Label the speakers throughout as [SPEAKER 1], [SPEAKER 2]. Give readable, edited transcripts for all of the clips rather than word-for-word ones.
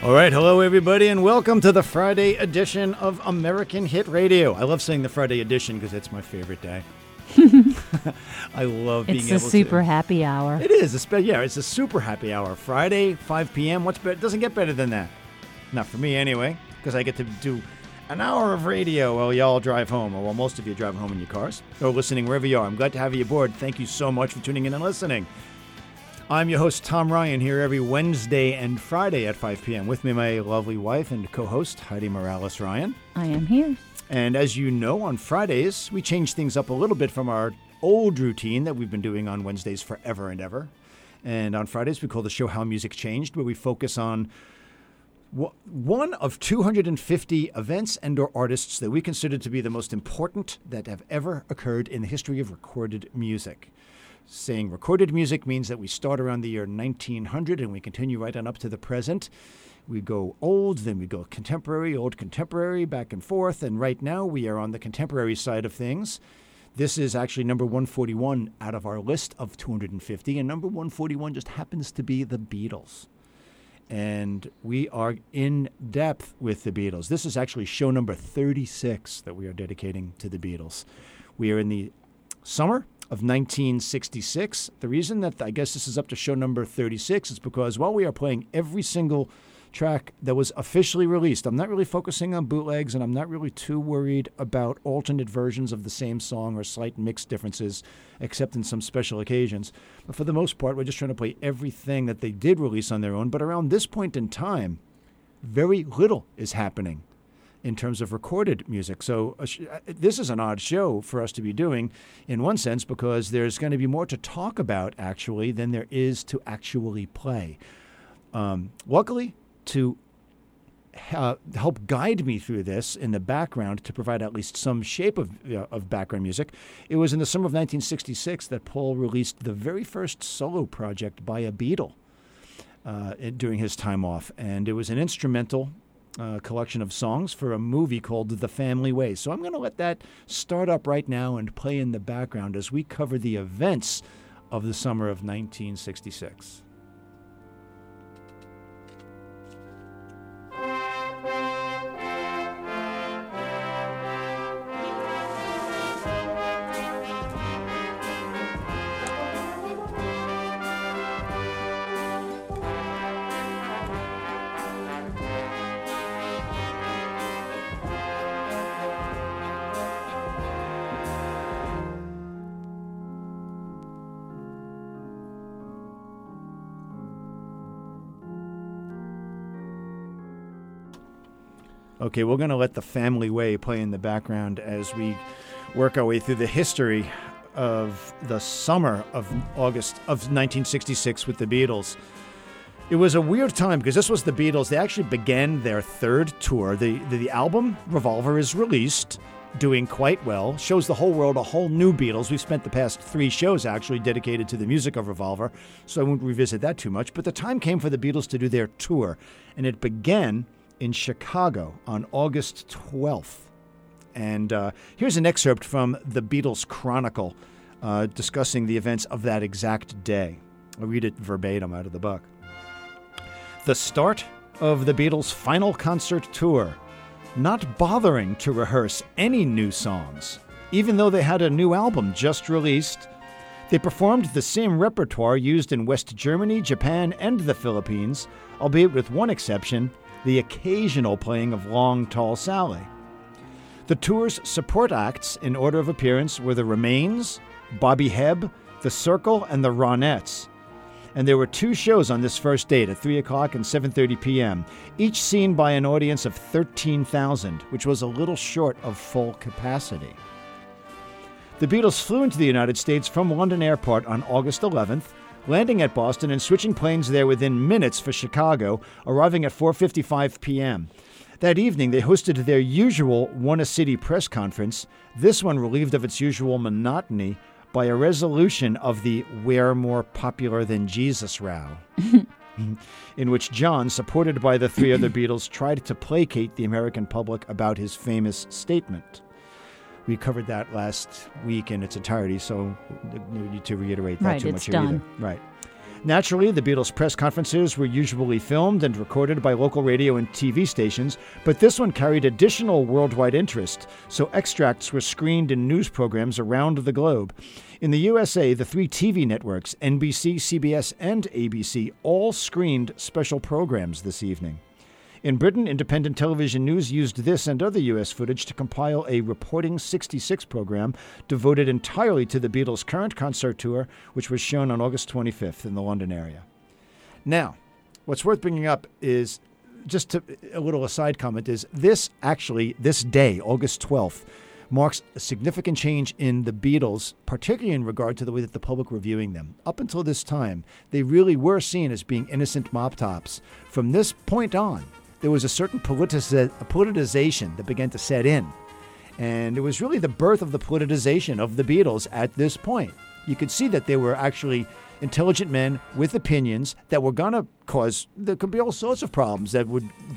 [SPEAKER 1] All right, hello everybody, and welcome to the Friday edition of American Hit Radio. I love saying the Friday edition because it's my favorite day. I love being able to...
[SPEAKER 2] It's a super happy hour.
[SPEAKER 1] It is. It's a super happy hour. Friday, 5 p.m. What's better? It doesn't get better than that. Not for me anyway, because I get to do an hour of radio while y'all drive home, or while most of you drive home in your cars, or listening wherever you are. I'm glad to have you aboard. Thank you so much for tuning in and listening. I'm your host, Tom Ryan, here every Wednesday and Friday at 5 p.m. With me, my lovely wife and co-host, Heidi Morales Ryan.
[SPEAKER 2] I am here.
[SPEAKER 1] And as you know, on Fridays, we change things up a little bit from our old routine that we've been doing on Wednesdays forever and ever. And on Fridays, we call the show How Music Changed, where we focus on one of 250 events and or artists that we consider to be the most important that have ever occurred in the history of recorded music. Saying recorded music means that we start around the year 1900 and we continue right on up to the present. We go old, then we go contemporary, old contemporary, back and forth. And right now we are on the contemporary side of things. This is actually number 141 out of our list of 250. And number 141 just happens to be the Beatles. And we are in depth with the Beatles. This is actually show number 36 that we are dedicating to the Beatles. We are in the summer of 1966. The reason that I guess this is up to show number 36 is because while we are playing every single track that was officially released, I'm not really focusing on bootlegs, and I'm not really too worried about alternate versions of the same song or slight mix differences, except in some special occasions. But for the most part, we're just trying to play everything that they did release on their own. But around this point in time, very little is happening in terms of recorded music. So this is an odd show for us to be doing in one sense, because there's going to be more to talk about actually than there is to actually play. Luckily, to help guide me through this in the background, to provide at least some shape of background music, it was in the summer of 1966 that Paul released the very first solo project by a Beatle during his time off. And it was an instrumental collection of songs for a movie called The Family Way. So I'm going to let that start up right now and play in the background as we cover the events of the summer of 1966. Okay, we're going to let The Family Way play in the background as we work our way through the history of the summer of August of 1966 with the Beatles. It was a weird time because this was the Beatles. They actually began their third tour. The album, Revolver, is released, doing quite well, shows the whole world a whole new Beatles. We've spent the past 3 shows actually dedicated to the music of Revolver, so I won't revisit that too much. But the time came for the Beatles to do their tour, and it began in Chicago on August 12th. And here's an excerpt from the Beatles Chronicle discussing the events of that exact day. I'll read it verbatim out of the book. The start of the Beatles' final concert tour, not bothering to rehearse any new songs. Even though they had a new album just released, they performed the same repertoire used in West Germany, Japan, and the Philippines, albeit with one exception, the occasional playing of Long Tall Sally. The tour's support acts in order of appearance were the Remains, Bobby Hebb, The Circle, and the Ronettes. And there were 2 shows on this first date at 3 o'clock and 7:30 p.m., each seen by an audience of 13,000, which was a little short of full capacity. The Beatles flew into the United States from London Airport on August 11th, landing at Boston and switching planes there within minutes for Chicago, arriving at 4:55 p.m. That evening, they hosted their usual One-A-City press conference, this one relieved of its usual monotony by a resolution of the "We're more popular than Jesus" row, in which John, supported by the 3 other Beatles, tried to placate the American public about his famous statement. We covered that last week in its entirety, so no need to reiterate that too much here either. Right. Naturally, the Beatles' press conferences were usually filmed and recorded by local radio and TV stations, but this one carried additional worldwide interest, so extracts were screened in news programs around the globe. In the USA, the 3 TV networks, NBC, CBS, and ABC, all screened special programs this evening. In Britain, independent television news used this and other U.S. footage to compile a Reporting 66 program devoted entirely to the Beatles' current concert tour, which was shown on August 25th in the London area. Now, what's worth bringing up is, a little aside comment, is this day, August 12th, marks a significant change in the Beatles, particularly in regard to the way that the public were viewing them. Up until this time, they really were seen as being innocent mop tops. From this point on, there was a certain politicization that began to set in. And it was really the birth of the politicization of the Beatles at this point. You could see that they were actually intelligent men with opinions that were going to cause, there could be all sorts of problems that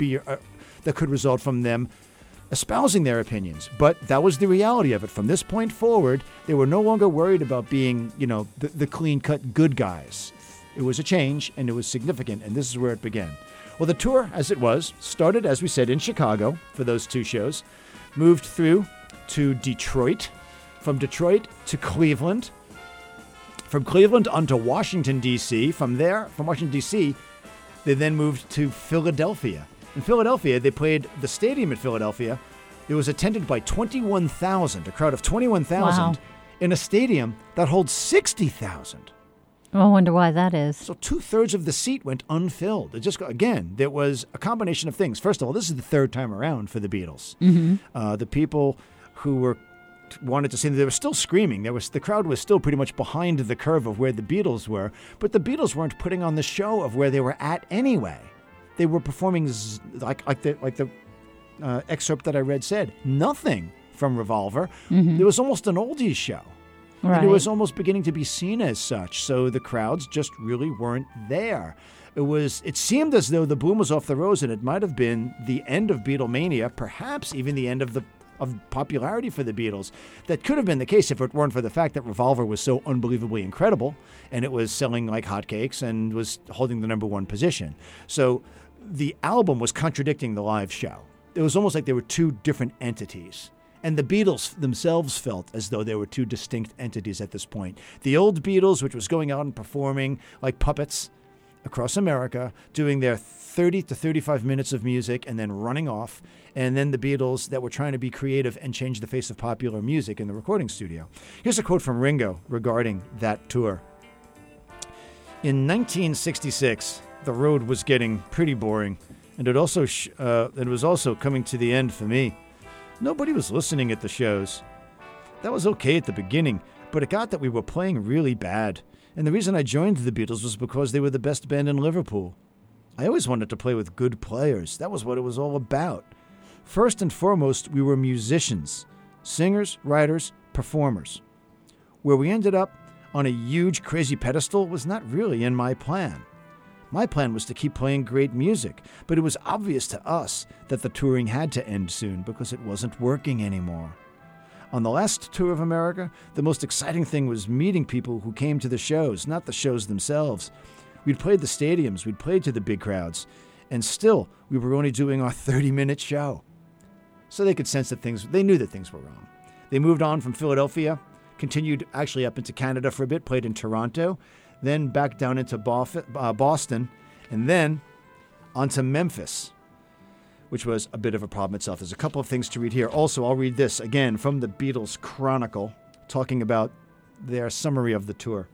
[SPEAKER 1] could result from them espousing their opinions. But that was the reality of it. From this point forward, they were no longer worried about being, the clean-cut good guys. It was a change, and it was significant, and this is where it began. Well, the tour, as it was, started, as we said, in Chicago for those 2 shows, moved through to Detroit, from Detroit to Cleveland, from Cleveland onto Washington, D.C. From Washington, D.C., they then moved to Philadelphia. In Philadelphia, they played the stadium in Philadelphia. It was attended by 21,000, a crowd of 21,000,
[SPEAKER 2] Wow.
[SPEAKER 1] in a stadium that holds 60,000.
[SPEAKER 2] I wonder why that is.
[SPEAKER 1] So 2/3 of the seat went unfilled. There was a combination of things. First of all, this is the 3rd time around for the Beatles.
[SPEAKER 2] Mm-hmm.
[SPEAKER 1] The people who wanted to see them, they were still screaming. The crowd was still pretty much behind the curve of where the Beatles were, but the Beatles weren't putting on the show of where they were at anyway. They were performing like the excerpt that I read said, nothing from Revolver.
[SPEAKER 2] Mm-hmm.
[SPEAKER 1] It was almost an oldies show.
[SPEAKER 2] Right.
[SPEAKER 1] And it was almost beginning to be seen as such, so the crowds just really weren't there. It seemed as though the bloom was off the rose, and it might have been the end of Beatlemania, perhaps even the end of popularity for the Beatles. That could have been the case if it weren't for the fact that Revolver was so unbelievably incredible, and it was selling like hotcakes and was holding the #1 position. So the album was contradicting the live show. It was almost like they were 2 different entities. And the Beatles themselves felt as though they were 2 distinct entities at this point. The old Beatles, which was going out and performing like puppets across America, doing their 30 to 35 minutes of music and then running off. And then the Beatles that were trying to be creative and change the face of popular music in the recording studio. Here's a quote from Ringo regarding that tour. In 1966, the road was getting pretty boring, and it was also coming to the end for me. Nobody was listening at the shows. That was okay at the beginning, but it got that we were playing really bad. And the reason I joined the Beatles was because they were the best band in Liverpool. I always wanted to play with good players. That was what it was all about. First and foremost, we were musicians, singers, writers, performers. Where we ended up on a huge, crazy pedestal was not really in my plan. My plan was to keep playing great music, but it was obvious to us that the touring had to end soon because it wasn't working anymore. On the last tour of America, the most exciting thing was meeting people who came to the shows, not the shows themselves. We'd played the stadiums, we'd played to the big crowds, and still we were only doing our 30-minute show. So they could sense that they knew that things were wrong. They moved on from Philadelphia, continued actually up into Canada for a bit, played in Toronto, then back down into Boston, and then onto Memphis, which was a bit of a problem itself. There's a couple of things to read here. Also, I'll read this again from the Beatles Chronicle, talking about their summary of the tour.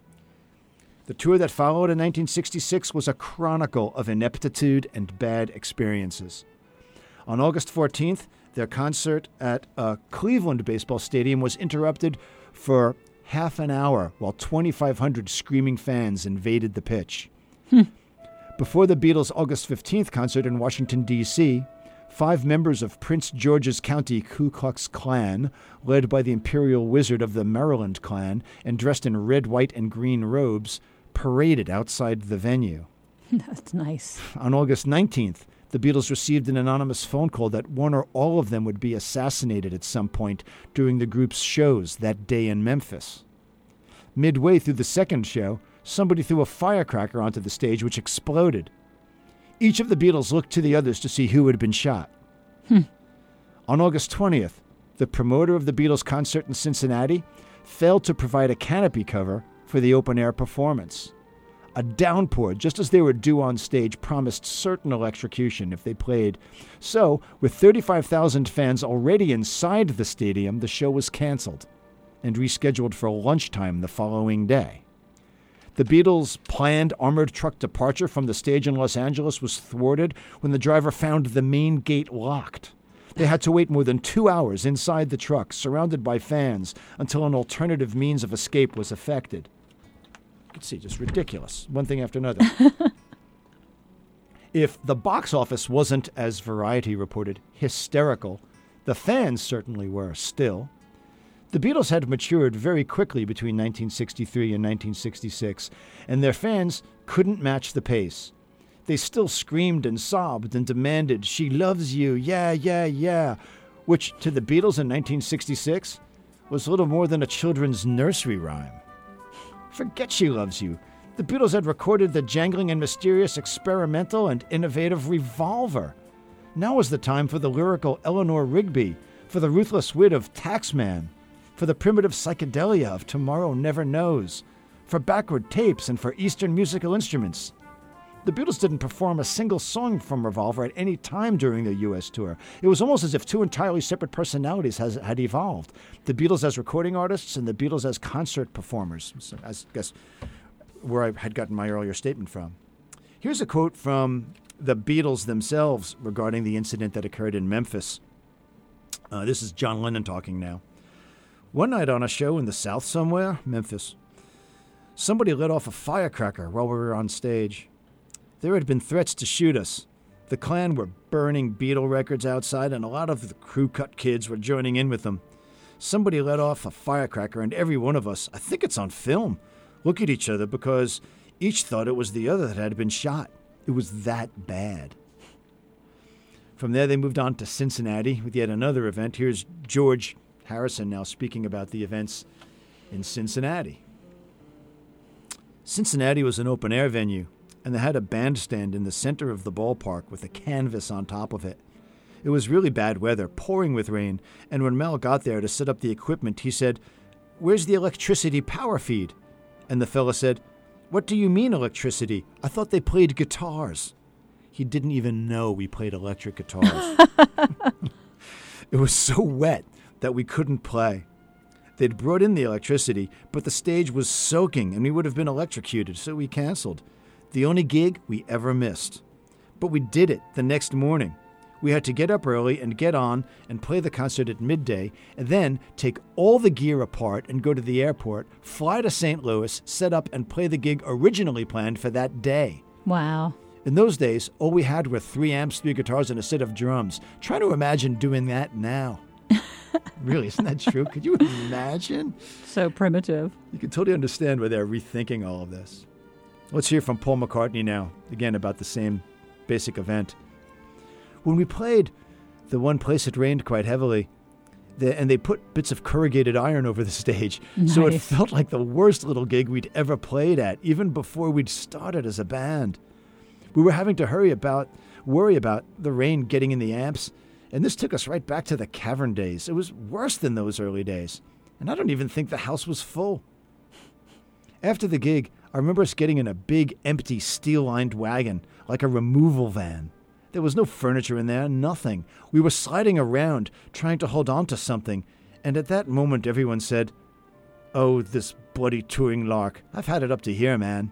[SPEAKER 1] The tour that followed in 1966 was a chronicle of ineptitude and bad experiences. On August 14th, their concert at a Cleveland baseball stadium was interrupted for half an hour while 2,500 screaming fans invaded the pitch. Before the Beatles' August 15th concert in Washington, D.C., 5 members of Prince George's County Ku Klux Klan, led by the Imperial Wizard of the Maryland Klan and dressed in red, white, and green robes, paraded outside the venue.
[SPEAKER 2] That's nice.
[SPEAKER 1] On August 19th, the Beatles received an anonymous phone call that one or all of them would be assassinated at some point during the group's shows that day in Memphis. Midway through the second show, somebody threw a firecracker onto the stage, which exploded. Each of the Beatles looked to the others to see who had been shot. On August 20th, the promoter of the Beatles concert in Cincinnati failed to provide a canopy cover for the open-air performance. A downpour, just as they were due on stage, promised certain electrocution if they played. So, with 35,000 fans already inside the stadium, the show was canceled and rescheduled for lunchtime the following day. The Beatles' planned armored truck departure from the stage in Los Angeles was thwarted when the driver found the main gate locked. They had to wait more than 2 hours inside the truck, surrounded by fans, until an alternative means of escape was effected. You can see, just ridiculous, one thing after another. If the box office wasn't, as Variety reported, hysterical, the fans certainly were still. The Beatles had matured very quickly between 1963 and 1966, and their fans couldn't match the pace. They still screamed and sobbed and demanded, "She loves you, yeah, yeah, yeah," which to the Beatles in 1966 was little more than a children's nursery rhyme. Forget "She Loves You." The Beatles had recorded the jangling and mysterious experimental and innovative Revolver. Now was the time for the lyrical Eleanor Rigby, for the ruthless wit of Taxman, for the primitive psychedelia of Tomorrow Never Knows, for backward tapes and for Eastern musical instruments. The Beatles didn't perform a single song from Revolver at any time during their U.S. tour. It was almost as if two entirely separate personalities had evolved. The Beatles as recording artists and the Beatles as concert performers, so I guess where I had gotten my earlier statement from. Here's a quote from the Beatles themselves regarding the incident that occurred in Memphis. This is John Lennon talking now. "One night on a show in the South somewhere, Memphis, somebody let off a firecracker while we were on stage. There had been threats to shoot us. The Klan were burning Beatle records outside, and a lot of the crew cut kids were joining in with them. Somebody let off a firecracker, and every one of us, I think it's on film, looked at each other because each thought it was the other that had been shot. It was that bad." From there, they moved on to Cincinnati with yet another event. Here's George Harrison now speaking about the events in Cincinnati. Cincinnati was an open-air venue, and they had a bandstand in the center of the ballpark with a canvas on top of it. It was really bad weather, pouring with rain, and when Mel got there to set up the equipment, he said, "Where's the electricity power feed?" And the fella said, "What do you mean electricity? I thought they played guitars." He didn't even know we played electric guitars. It was so wet that we couldn't play. They'd brought in the electricity, but the stage was soaking and we would have been electrocuted, so we canceled. The only gig we ever missed. But we did it the next morning. We had to get up early and get on and play the concert at midday, and then take all the gear apart and go to the airport, fly to St. Louis, set up and play the gig originally planned for that day.
[SPEAKER 2] Wow.
[SPEAKER 1] In those days, all we had were 3 amps, 3 guitars, and a set of drums. Try to imagine doing that now. Really, isn't that true? Could you imagine?
[SPEAKER 2] So primitive.
[SPEAKER 1] You can totally understand why they're rethinking all of this. Let's hear from Paul McCartney now, again about the same basic event. "When we played, the one place it rained quite heavily, and they put bits of corrugated iron over the stage.
[SPEAKER 2] Nice.
[SPEAKER 1] So it felt like the worst little gig we'd ever played at, even before we'd started as a band. We were having to worry about the rain getting in the amps, and this took us right back to the Cavern days. It was worse than those early days, and I don't even think the house was full. After the gig, I remember us getting in a big, empty, steel-lined wagon, like a removal van. There was no furniture in there, nothing. We were sliding around, trying to hold on to something, and at that moment everyone said, 'Oh, this bloody touring lark. I've had it up to here, man.'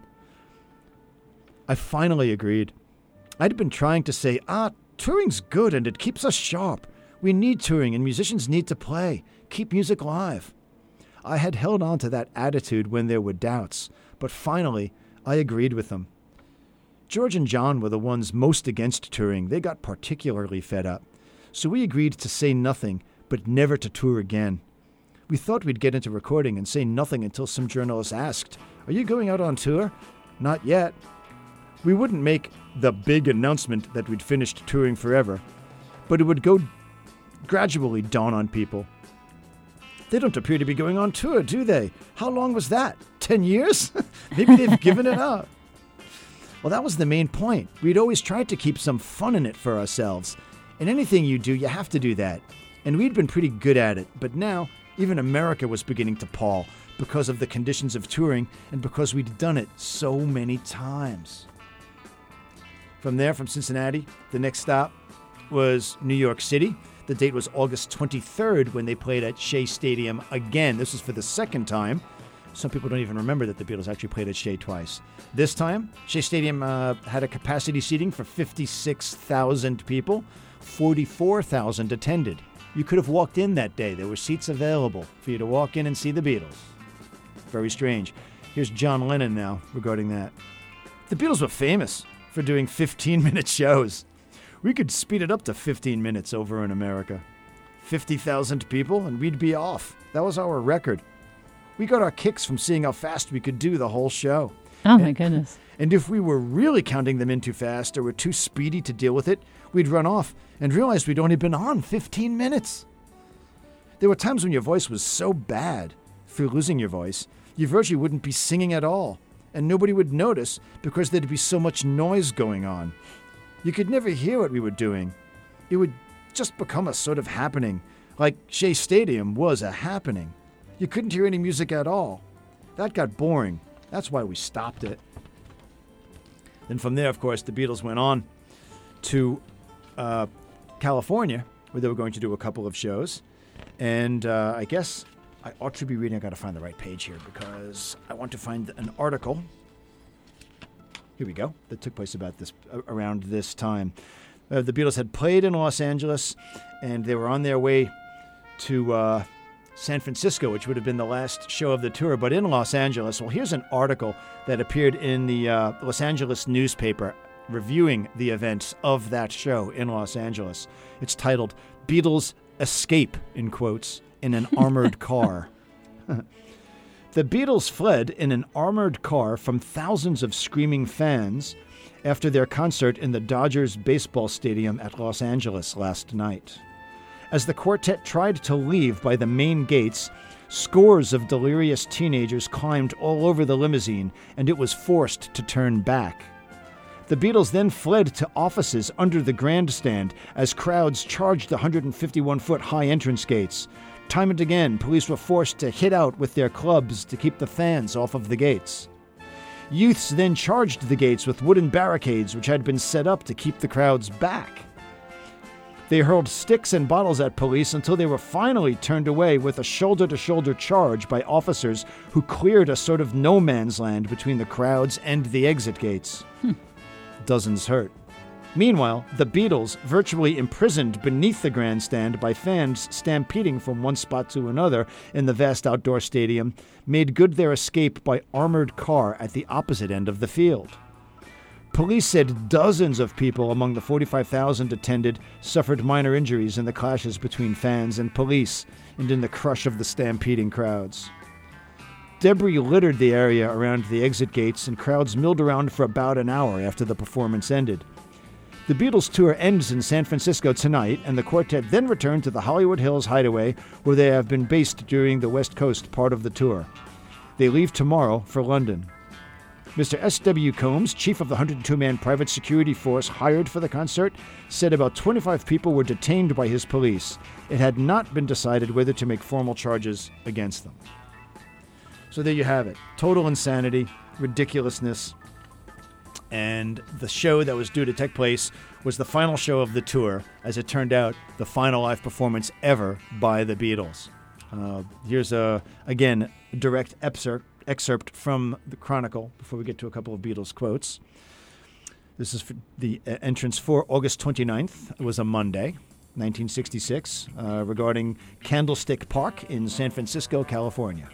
[SPEAKER 1] I finally agreed. I'd been trying to say, touring's good and it keeps us sharp. We need touring and musicians need to play. Keep music alive." I had held on to that attitude when there were doubts, but finally I agreed with them. George and John were the ones most against touring. They got particularly fed up. So we agreed to say nothing, but never to tour again. We thought we'd get into recording and say nothing until some journalist asked, "Are you going out on tour?" "Not yet." We wouldn't make the big announcement that we'd finished touring forever, but it would go gradually dawn on people. They don't appear to be going on tour, do they? How long was that? 10 years? Maybe they've given it up. Well, that was the main point. We'd always tried to keep some fun in it for ourselves. In anything you do, you have to do that. And we'd been pretty good at it. But now, even America was beginning to pall because of the conditions of touring and because we'd done it so many times. From there, from Cincinnati, the next stop was New York City. The date was August 23rd when they played at Shea Stadium again. This was for the second time. Some people don't even remember that the Beatles actually played at Shea twice. This time, Shea Stadium had a capacity seating for 56,000 people. 44,000 attended. You could have walked in that day. There were seats available for you to walk in and see the Beatles. Very strange. Here's John Lennon now regarding that. The Beatles were famous for doing 15-minute shows. We could speed it up to 15 minutes over in America. 50,000 people and we'd be off. That was our record. We got our kicks from seeing how fast we could do the whole show.
[SPEAKER 2] Oh, my goodness.
[SPEAKER 1] And if we were really counting them in too fast or were too speedy to deal with it, we'd run off and realize we'd only been on 15 minutes. There were times when your voice was so bad, through losing your voice, you virtually wouldn't be singing at all, and nobody would notice because there'd be so much noise going on. You could never hear what we were doing. It would just become a sort of happening, like Shea Stadium was a happening. You couldn't hear any music at all. That got boring. That's why we stopped it. Then from there, of course, the Beatles went on to California, where they were going to do a couple of shows. And I guess I ought to be reading. I got to find the right page here because I want to find an article. Here we go. That took place about this around this time. The Beatles had played in Los Angeles, and they were on their way to San Francisco, which would have been the last show of the tour, but in Los Angeles. Well, here's an article that appeared in the Los Angeles newspaper reviewing the events of that show in Los Angeles. It's titled, "Beatles Escape," in quotes, in an armored car. The Beatles fled in an armored car from thousands of screaming fans after their concert in the Dodgers baseball stadium at Los Angeles last night. As the quartet tried to leave by the main gates, scores of delirious teenagers climbed all over the limousine, and it was forced to turn back. The Beatles then fled to offices under the grandstand as crowds charged the 151-foot high entrance gates. Time and again, police were forced to hit out with their clubs to keep the fans off of the gates. Youths then charged the gates with wooden barricades which had been set up to keep the crowds back. They hurled sticks and bottles at police until they were finally turned away with a shoulder-to-shoulder charge by officers who cleared a sort of no man's land between the crowds and the exit gates. Dozens hurt. Meanwhile, the Beatles, virtually imprisoned beneath the grandstand by fans stampeding from one spot to another in the vast outdoor stadium, made good their escape by armored car at the opposite end of the field. Police said dozens of people among the 45,000 attended suffered minor injuries in the clashes between fans and police and in the crush of the stampeding crowds. Debris littered the area around the exit gates, and crowds milled around for about an hour after the performance ended. The Beatles tour ends in San Francisco tonight, and the quartet then return to the Hollywood Hills Hideaway, where they have been based during the West Coast part of the tour. They leave tomorrow for London. Mr. S.W. Combs, chief of the 102-man private security force hired for the concert, said about 25 people were detained by his police. It had not been decided whether to make formal charges against them. So there you have it. Total insanity, ridiculousness. And the show that was due to take place was the final show of the tour. As it turned out, the final live performance ever by the Beatles. Here's, again, a direct excerpt from the Chronicle before we get to a couple of Beatles quotes. This is for the entrance for August 29th. It was a Monday, 1966, regarding Candlestick Park in San Francisco, California.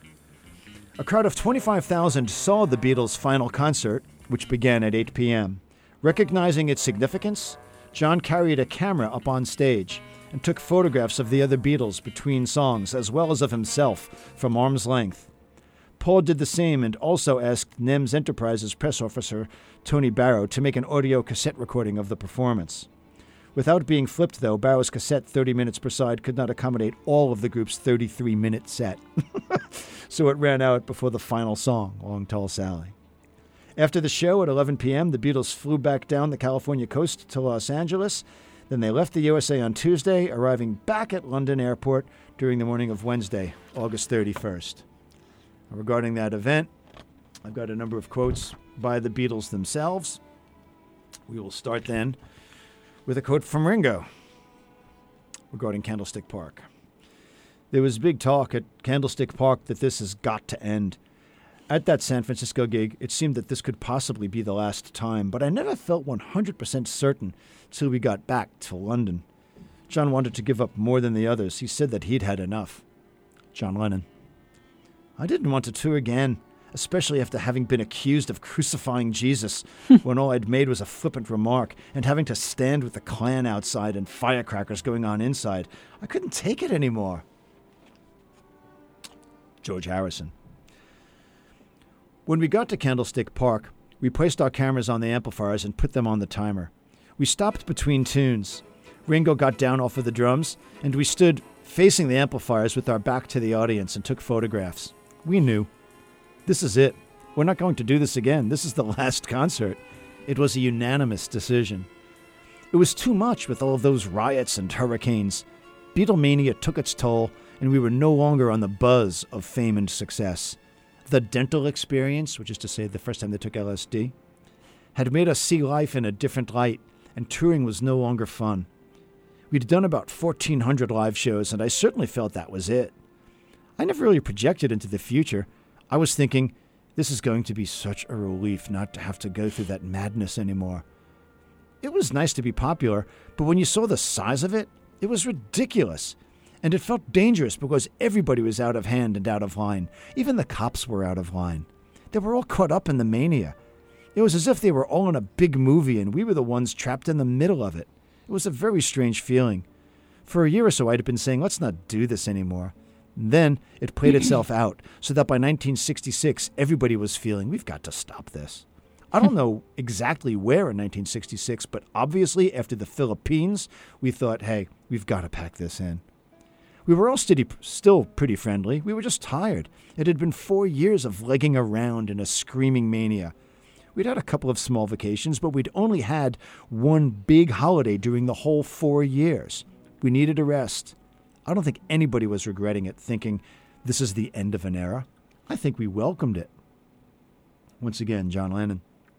[SPEAKER 1] A crowd of 25,000 saw the Beatles' final concert, which began at 8 p.m. Recognizing its significance, John carried a camera up on stage and took photographs of the other Beatles between songs, as well as of himself, from arm's length. Paul did the same and also asked NEMS Enterprises press officer Tony Barrow to make an audio cassette recording of the performance. Without being flipped, though, Barrow's cassette 30 minutes per side could not accommodate all of the group's 33-minute set. So it ran out before the final song, Long Tall Sally. After the show at 11 p.m., the Beatles flew back down the California coast to Los Angeles. Then they left the USA on Tuesday, arriving back at London Airport during the morning of Wednesday, August 31st. Regarding that event, I've got a number of quotes by the Beatles themselves. We will start then with a quote from Ringo regarding Candlestick Park. There was big talk at Candlestick Park that this has got to end. At that San Francisco gig, it seemed that this could possibly be the last time, but I never felt 100% certain till we got back to London. John wanted to give up more than the others. He said that he'd had enough. John Lennon. I didn't want to tour again, especially after having been accused of crucifying Jesus when all I'd made was a flippant remark, and having to stand with the Klan outside and firecrackers going on inside. I couldn't take it anymore. George Harrison. When we got to Candlestick Park, we placed our cameras on the amplifiers and put them on the timer. We stopped between tunes. Ringo got down off of the drums, and we stood facing the amplifiers with our back to the audience and took photographs. We knew. This is it. We're not going to do this again. This is the last concert. It was a unanimous decision. It was too much with all of those riots and hurricanes. Beatlemania took its toll, and we were no longer on the buzz of fame and success. The dental experience, which is to say the first time they took LSD, had made us see life in a different light, and touring was no longer fun. We'd done about 1,400 live shows, and I certainly felt that was it. I never really projected into the future. I was thinking, this is going to be such a relief not to have to go through that madness anymore. It was nice to be popular, but when you saw the size of it, it was ridiculous. And it felt dangerous because everybody was out of hand and out of line. Even the cops were out of line. They were all caught up in the mania. It was as if they were all in a big movie and we were the ones trapped in the middle of it. It was a very strange feeling. For a year or so, I'd been saying, let's not do this anymore. And then it played itself out, so that by 1966, everybody was feeling, we've got to stop this. I don't know exactly where in 1966, but obviously after the Philippines, we thought, hey, we've got to pack this in. We were all still pretty friendly. We were just tired. It had been 4 years of legging around in a screaming mania. We'd had a couple of small vacations, but we'd only had one big holiday during the whole 4 years. We needed a rest. I don't think anybody was regretting it, thinking this is the end of an era. I think we welcomed it. Once again, John Lennon.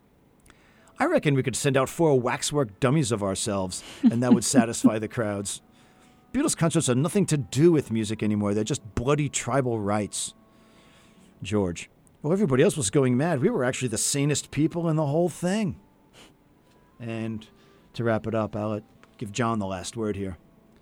[SPEAKER 1] I reckon we could send out 4 waxwork dummies of ourselves, and that would satisfy the crowds. Beatles concerts are nothing to do with music anymore. They're just bloody tribal rites. George. Well, everybody else was going mad. We were actually the sanest people in the whole thing. And to wrap it up, I'll give John the last word here.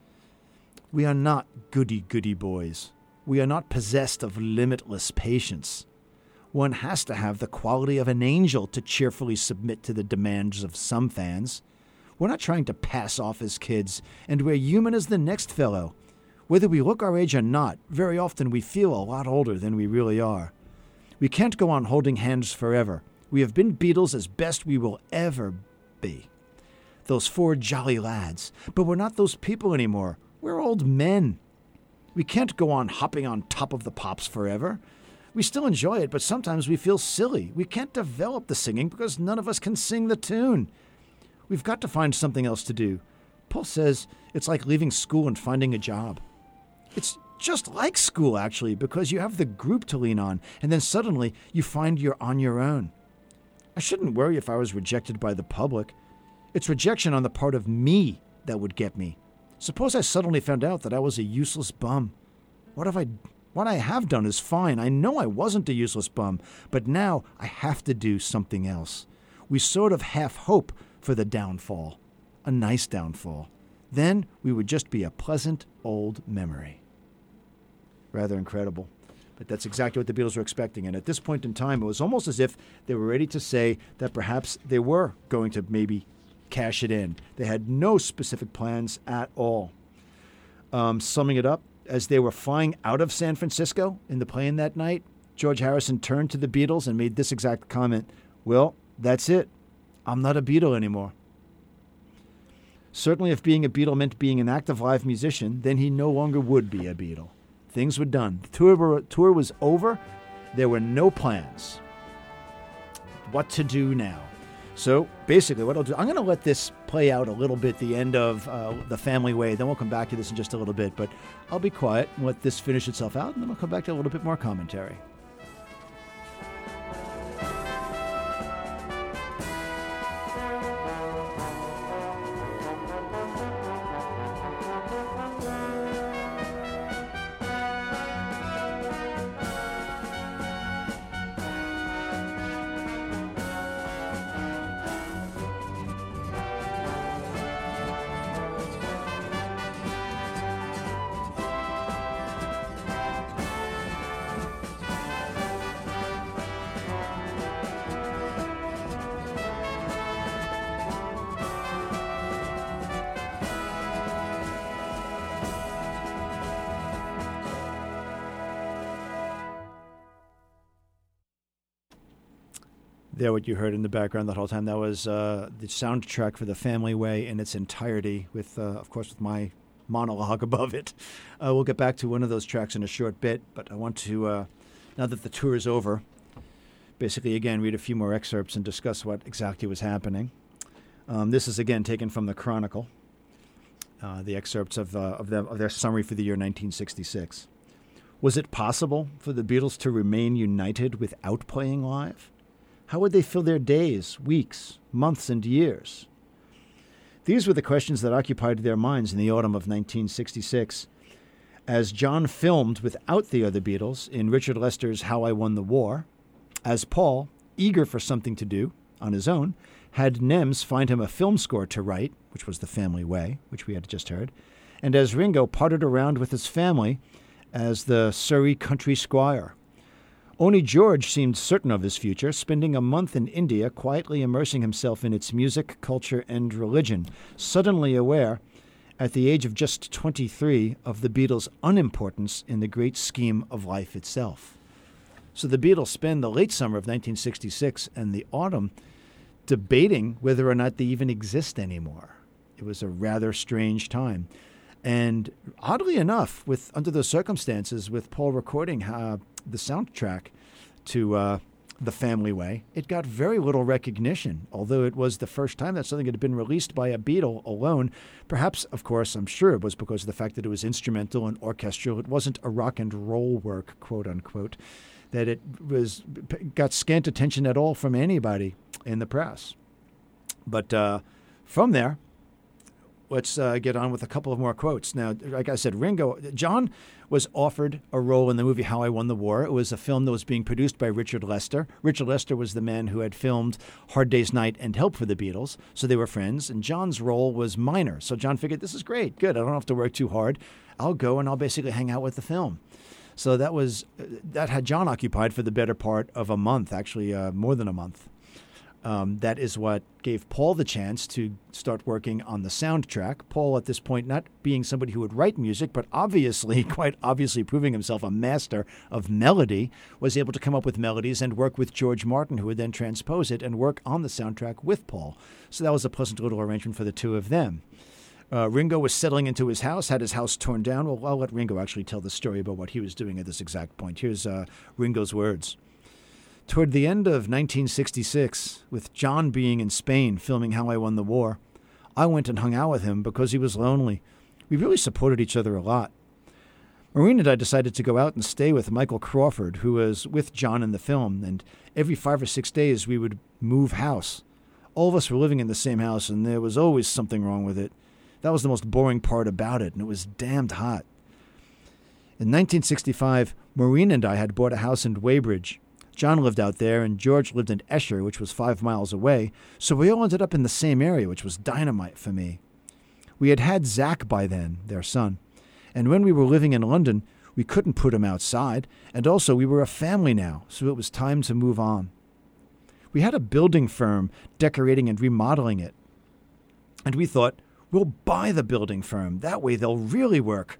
[SPEAKER 1] We are not goody-goody boys. We are not possessed of limitless patience. One has to have the quality of an angel to cheerfully submit to the demands of some fans. We're not trying to pass off as kids, and we're human as the next fellow. Whether we look our age or not, very often we feel a lot older than we really are. We can't go on holding hands forever. We have been Beatles as best we will ever be. Those 4 jolly lads. But we're not those people anymore. We're old men. We can't go on hopping on top of the pops forever. We still enjoy it, but sometimes we feel silly. We can't develop the singing because none of us can sing the tune. We've got to find something else to do. Paul says it's like leaving school and finding a job. It's just like school, actually, because you have the group to lean on, and then suddenly you find you're on your own. I shouldn't worry if I was rejected by the public. It's rejection on the part of me that would get me. Suppose I suddenly found out that I was a useless bum. What I have done is fine. I know I wasn't a useless bum, but now I have to do something else. We sort of half hope for the downfall, a nice downfall. Then we would just be a pleasant old memory. Rather incredible. But that's exactly what the Beatles were expecting. And at this point in time, it was almost as if they were ready to say that perhaps they were going to maybe cash it in. They had no specific plans at all. Summing it up, as they were flying out of San Francisco in the plane that night, George Harrison turned to the Beatles and made this exact comment. Well, that's it. I'm not a Beatle anymore. Certainly if being a Beatle meant being an active live musician, then he no longer would be a Beatle. Things were done. The tour was over. There were no plans. What to do now? So basically what I'll do, I'm going to let this play out a little bit, the end of The Family Way. Then we'll come back to this in just a little bit. But I'll be quiet and let this finish itself out, and then we'll come back to a little bit more commentary. There, what you heard in the background that whole time, that was the soundtrack for The Family Way in its entirety, with, of course, with my monologue above it. We'll get back to one of those tracks in a short bit, but I want to, now that the tour is over, basically, again, read a few more excerpts and discuss what exactly was happening. This is, again, taken from the Chronicle, the excerpts of their summary for the year 1966. Was it possible for the Beatles to remain united without playing live? How would they fill their days, weeks, months, and years? These were the questions that occupied their minds in the autumn of 1966. As John filmed without the other Beatles in Richard Lester's How I Won the War, as Paul, eager for something to do on his own, had Nems find him a film score to write, which was The Family Way, which we had just heard, and as Ringo pottered around with his family as the Surrey country squire. Only George seemed certain of his future, spending a month in India quietly immersing himself in its music, culture, and religion, suddenly aware, at the age of just 23, of the Beatles' unimportance in the great scheme of life itself. So the Beatles spend the late summer of 1966 and the autumn debating whether or not they even exist anymore. It was a rather strange time. And oddly enough, under those circumstances, with Paul recording the soundtrack to The Family Way, it got very little recognition, although it was the first time that something had been released by a Beatle alone. Perhaps, of course, I'm sure it was because of the fact that it was instrumental and orchestral. It wasn't a rock and roll work, quote unquote, that it got scant attention at all from anybody in the press. But from there, let's get on with a couple of more quotes. Now, like I said, John was offered a role in the movie How I Won the War. It was a film that was being produced by Richard Lester. Richard Lester was the man who had filmed Hard Day's Night and Help for the Beatles, so they were friends, and John's role was minor. So John figured, this is great, good, I don't have to work too hard. I'll go and I'll basically hang out with the film. So that had John occupied for the better part of a month, actually more than a month. That is what gave Paul the chance to start working on the soundtrack. Paul, at this point, not being somebody who would write music, but quite obviously proving himself a master of melody, was able to come up with melodies and work with George Martin, who would then transpose it and work on the soundtrack with Paul. So that was a pleasant little arrangement for the two of them. Ringo was settling into his house, had his house torn down. Well, I'll let Ringo actually tell the story about what he was doing at this exact point. Here's Ringo's words. Toward the end of 1966, with John being in Spain filming How I Won the War, I went and hung out with him because he was lonely. We really supported each other a lot. Maureen and I decided to go out and stay with Michael Crawford, who was with John in the film, and every 5 or 6 days we would move house. All of us were living in the same house, and there was always something wrong with it. That was the most boring part about it, and it was damned hot. In 1965, Maureen and I had bought a house in Weybridge. John lived out there, and George lived in Esher, which was 5 miles away, so we all ended up in the same area, which was dynamite for me. We had Zach by then, their son, and when we were living in London, we couldn't put him outside, and also we were a family now, so it was time to move on. We had a building firm decorating and remodeling it, and we thought, we'll buy the building firm. That way they'll really work.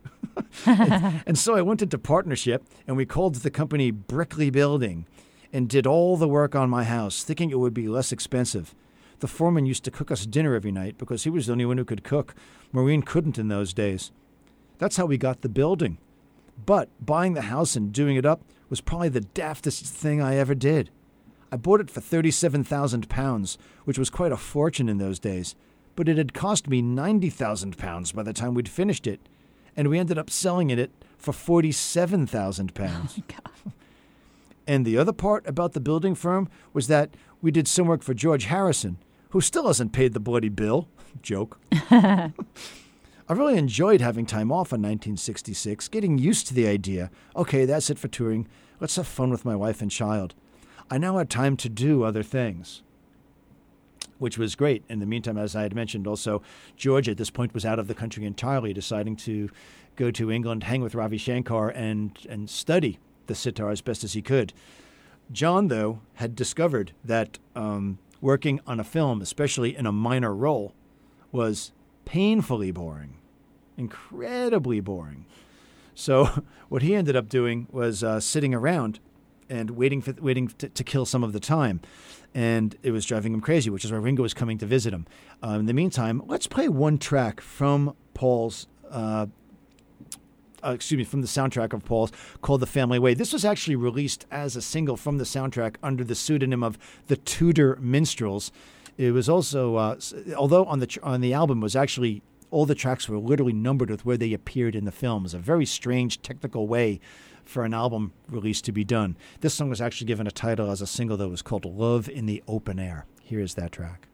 [SPEAKER 1] and so I went into partnership, and we called the company Brickley Building and did all the work on my house, thinking it would be less expensive. The foreman used to cook us dinner every night because he was the only one who could cook. Maureen couldn't in those days. That's how we got the building. But buying the house and doing it up was probably the daftest thing I ever did. I bought it for £37,000, which was quite a fortune in those days. But it had cost me £90,000 by the time we'd finished it. And we ended up selling it for £47,000.
[SPEAKER 2] Oh, my God.
[SPEAKER 1] And the other part about the building firm was that we did some work for George Harrison, who still hasn't paid the bloody bill. Joke. I really enjoyed having time off in 1966, getting used to the idea. Okay, that's it for touring. Let's have fun with my wife and child. I now had time to do other things, which was great. In the meantime, as I had mentioned, also, George at this point was out of the country entirely, deciding to go to England, hang with Ravi Shankar, and study the sitar as best as he could. John, though, had discovered that working on a film, especially in a minor role, was painfully boring, incredibly boring. So what he ended up doing was sitting around and waiting to kill some of the time. And it was driving him crazy, which is why Ringo was coming to visit him. In the meantime, let's play one track from Paul's, from the soundtrack of Paul's, called The Family Way. This was actually released as a single from the soundtrack under the pseudonym of the Tudor Minstrels. It was also, although on the album was actually, all the tracks were literally numbered with where they appeared in the film. It was a very strange technical way for an album release to be done. This song was actually given a title as a single that was called Love in the Open Air. Here is that track.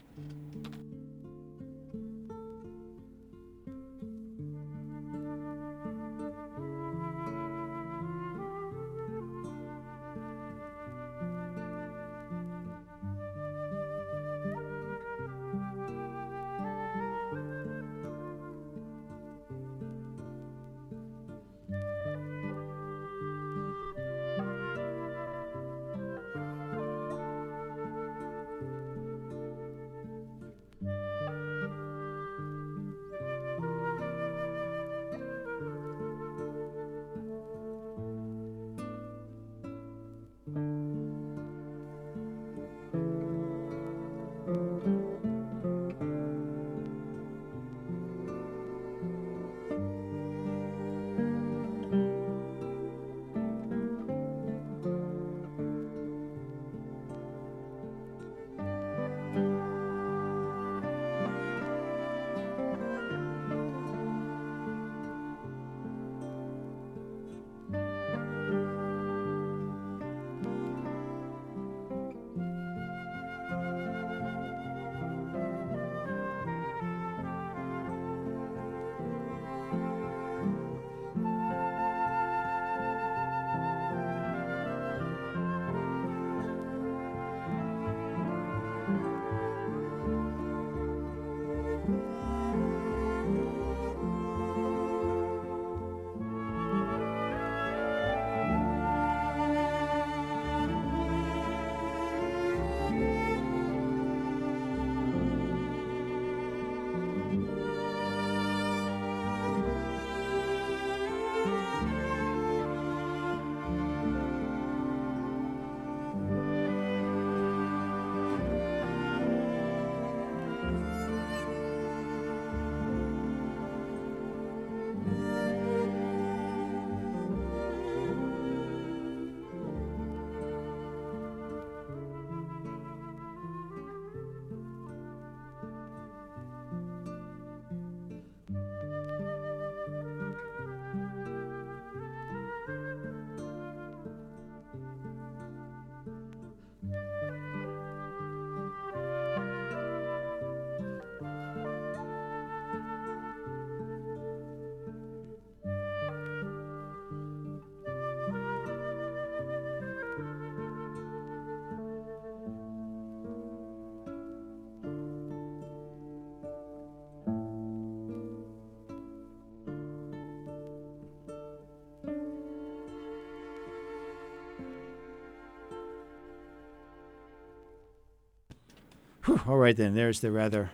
[SPEAKER 1] Whew, all right, then. There's the rather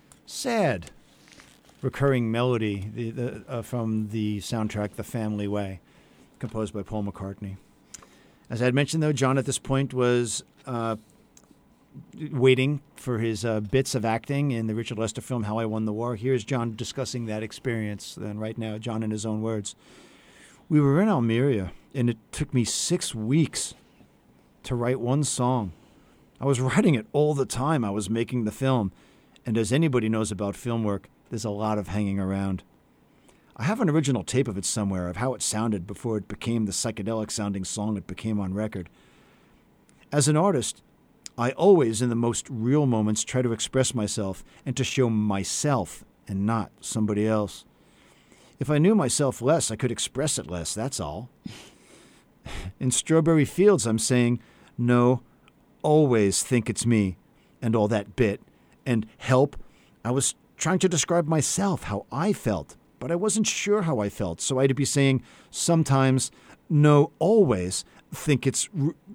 [SPEAKER 1] sad recurring melody from the soundtrack The Family Way, composed by Paul McCartney. As I had mentioned, though, John at this point was waiting for his bits of acting in the Richard Lester film How I Won the War. Here's John discussing that experience. Then right now, John in his own words. We were in Almeria, and it took me 6 weeks to write one song. I was writing it all the time I was making the film, and as anybody knows about film work, there's a lot of hanging around. I have an original tape of it somewhere, of how it sounded before it became the psychedelic-sounding song it became on record. As an artist, I always, in the most real moments, try to express myself and to show myself and not somebody else. If I knew myself less, I could express it less, that's all. In Strawberry Fields, I'm saying, no, always think it's me, and all that bit. And help, I was trying to describe myself, how I felt, but I wasn't sure how I felt, so I had to be saying sometimes, no, always think it's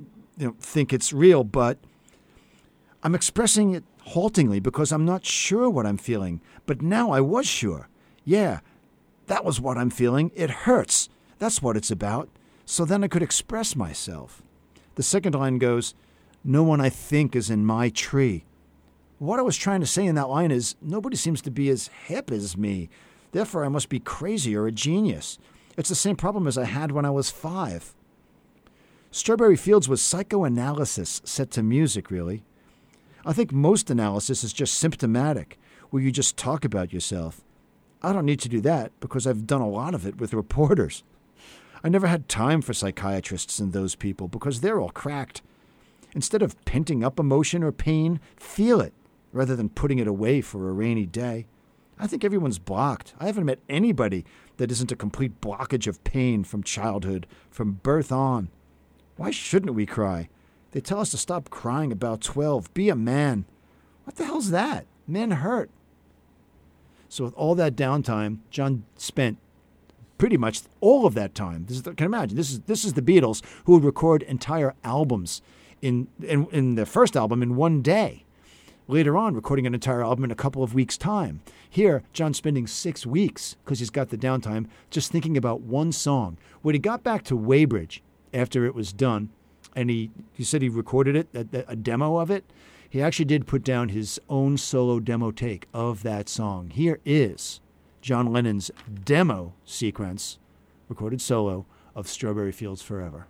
[SPEAKER 1] real, but I'm expressing it haltingly because I'm not sure what I'm feeling. But now I was sure. Yeah, that was what I'm feeling. It hurts. That's what it's about. So then I could express myself. The second line goes, no one I think is in my tree. What I was trying to say in that line is, nobody seems to be as hip as me. Therefore, I must be crazy or a genius. It's the same problem as I had when I was 5. Strawberry Fields was psychoanalysis set to music, really. I think most analysis is just symptomatic, where you just talk about yourself. I don't need to do that because I've done a lot of it with reporters. I never had time for psychiatrists and those people because they're all cracked. Instead of penting up emotion or pain, feel it rather than putting it away for a rainy day. I think everyone's blocked. I haven't met anybody that isn't a complete blockage of pain from childhood, from birth on. Why shouldn't we cry? They tell us to stop crying about 12. Be a man. What the hell's that? Men hurt. So with all that downtime, John spent pretty much all of that time. Can you imagine? This is the Beatles who would record entire albums in their first album in one day. Later on, recording an entire album in a couple of weeks' time. Here, John's spending 6 weeks, because he's got the downtime, just thinking about one song. When he got back to Weybridge after it was done, and he said he recorded it, a demo of it, he actually did put down his own solo demo take of that song. Here is John Lennon's demo sequence, recorded solo, of Strawberry Fields Forever.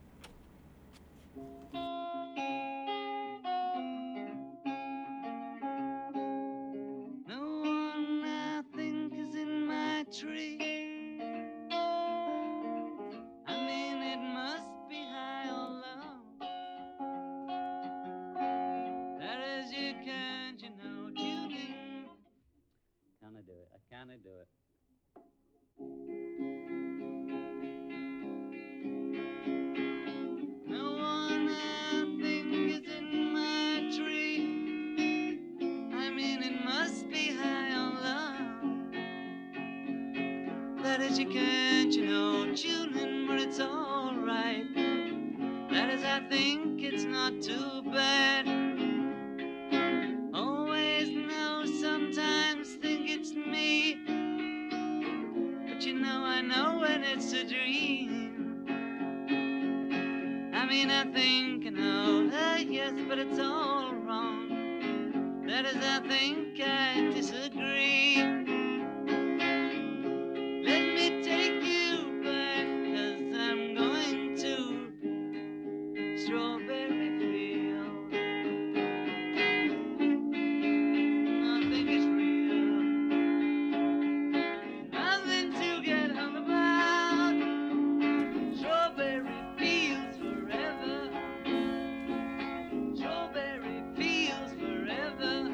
[SPEAKER 3] Can I do it? No one I think is in my tree. I mean, it must be high on love. That is, you can't, tune in, but it's all right. That is, I think it's not too bad. Always know, sometimes think it's me. But I know when it's a dream. I mean, I think I know, yes, but it's all wrong. That is, I think I disagree. Let me take you back, 'cause I'm going to Strawberry Field. I think it's real. Nothing to get hung about. Strawberry Fields forever. Strawberry Fields forever.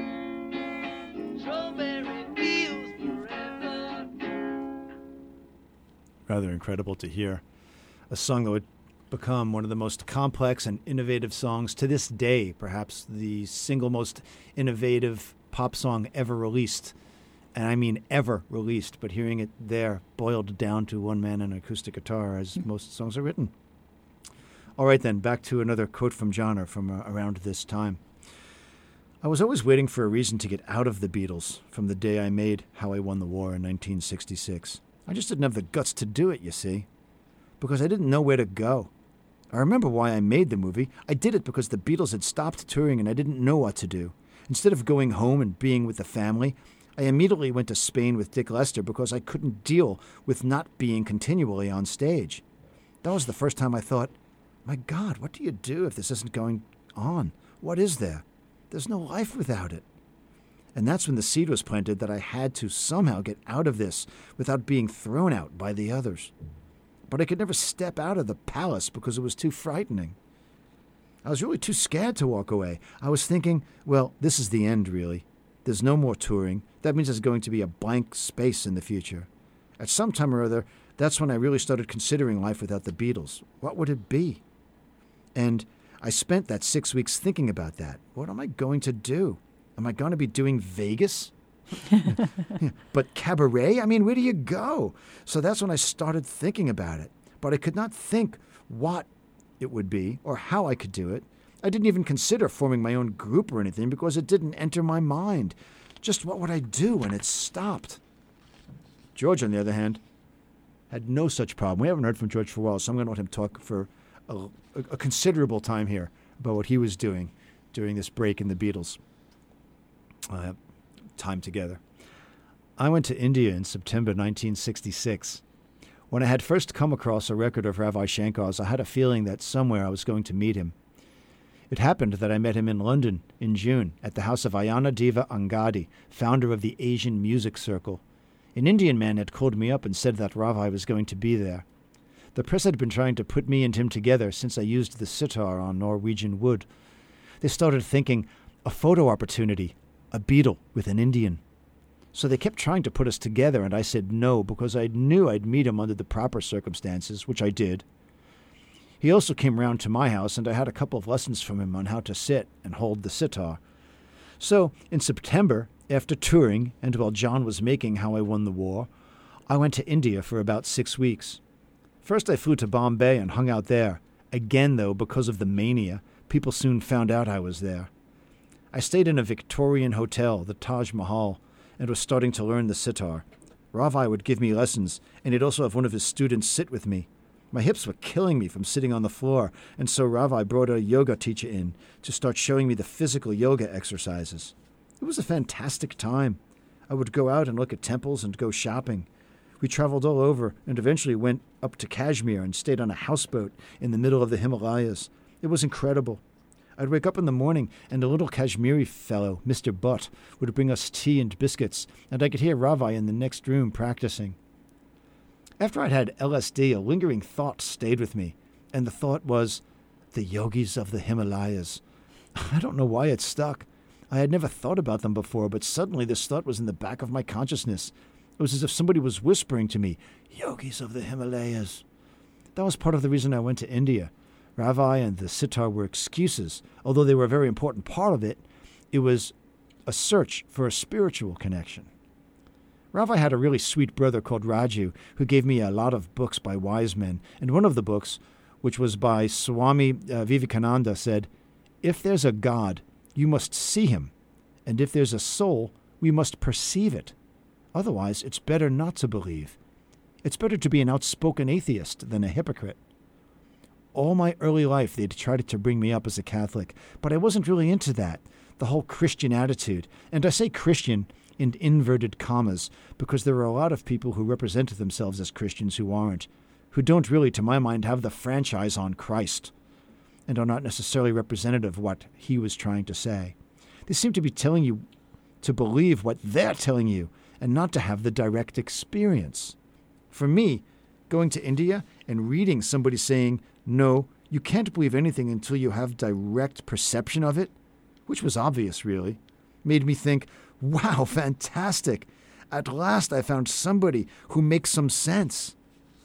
[SPEAKER 3] Strawberry Fields forever.
[SPEAKER 1] Rather incredible to hear. A song that would become one of the most complex and innovative songs to this day, perhaps the single most innovative pop song ever released. And I mean ever released, but hearing it there boiled down to one man and an acoustic guitar, as most songs are written. All right, then, back to another quote from John, or from around this time. I was always waiting for a reason to get out of the Beatles from the day I made How I Won the War in 1966. I just didn't have the guts to do it, you see, because I didn't know where to go. I remember why I made the movie. I did it because the Beatles had stopped touring and I didn't know what to do. Instead of going home and being with the family, I immediately went to Spain with Dick Lester because I couldn't deal with not being continually on stage. That was the first time I thought, my God, what do you do if this isn't going on? What is there? There's no life without it. And that's when the seed was planted that I had to somehow get out of this without being thrown out by the others. But I could never step out of the palace because it was too frightening. I was really too scared to walk away. I was thinking, well, this is the end, really. There's no more touring. That means there's going to be a blank space in the future. At some time or other, that's when I really started considering life without the Beatles. What would it be? And I spent that 6 weeks thinking about that. What am I going to do? Am I going to be doing Vegas? But cabaret? I mean, where do you go? So that's when I started thinking about it. But I could not think what it would be or how I could do it. I didn't even consider forming my own group or anything because it didn't enter my mind. Just what would I do when it stopped? George, on the other hand, had no such problem. We haven't heard from George for a while, so I'm going to let him talk for a considerable time here about what he was doing during this break in the Beatles' time together. I went to India in September 1966. When I had first come across a record of Ravi Shankar's, I had a feeling that somewhere I was going to meet him. It happened that I met him in London in June at the house of Ayanadeva Angadi, founder of the Asian Music Circle. An Indian man had called me up and said that Ravi was going to be there. The press had been trying to put me and him together since I used the sitar on Norwegian wood. They started thinking, a photo opportunity, a Beatle with an Indian. So they kept trying to put us together, and I said no because I knew I'd meet him under the proper circumstances, which I did. He also came round to my house, and I had a couple of lessons from him on how to sit and hold the sitar. So, in September, after touring, and while John was making How I Won the War, I went to India for about 6 weeks. First I flew to Bombay and hung out there. Again, though, because of the mania, people soon found out I was there. I stayed in a Victorian hotel, the Taj Mahal, and was starting to learn the sitar. Ravi would give me lessons, and he'd also have one of his students sit with me. My hips were killing me from sitting on the floor, and so Ravi brought a yoga teacher in to start showing me the physical yoga exercises. It was a fantastic time. I would go out and look at temples and go shopping. We traveled all over and eventually went up to Kashmir and stayed on a houseboat in the middle of the Himalayas. It was incredible. I'd wake up in the morning and a little Kashmiri fellow, Mr. Butt, would bring us tea and biscuits, and I could hear Ravi in the next room practicing. After I'd had LSD, a lingering thought stayed with me, and the thought was, the yogis of the Himalayas. I don't know why it stuck. I had never thought about them before, but suddenly this thought was in the back of my consciousness. It was as if somebody was whispering to me, yogis of the Himalayas. That was part of the reason I went to India. Ravi and the sitar were excuses. Although they were a very important part of it, it was a search for a spiritual connection. Ravi had a really sweet brother called Raju who gave me a lot of books by wise men, and one of the books, which was by Swami Vivekananda, said, if there's a God, you must see him, and if there's a soul, we must perceive it. Otherwise, it's better not to believe. It's better to be an outspoken atheist than a hypocrite. All my early life, they'd tried to bring me up as a Catholic, but I wasn't really into that, the whole Christian attitude. And I say Christian in inverted commas because there are a lot of people who represent themselves as Christians who aren't, who don't really, to my mind, have the franchise on Christ, and are not necessarily representative of what he was trying to say. They seem to be telling you to believe what they're telling you and not to have the direct experience. For me, going to India and reading somebody saying, no, you can't believe anything until you have direct perception of it, which was obvious, really, made me think, wow, fantastic. At last I found somebody who makes some sense.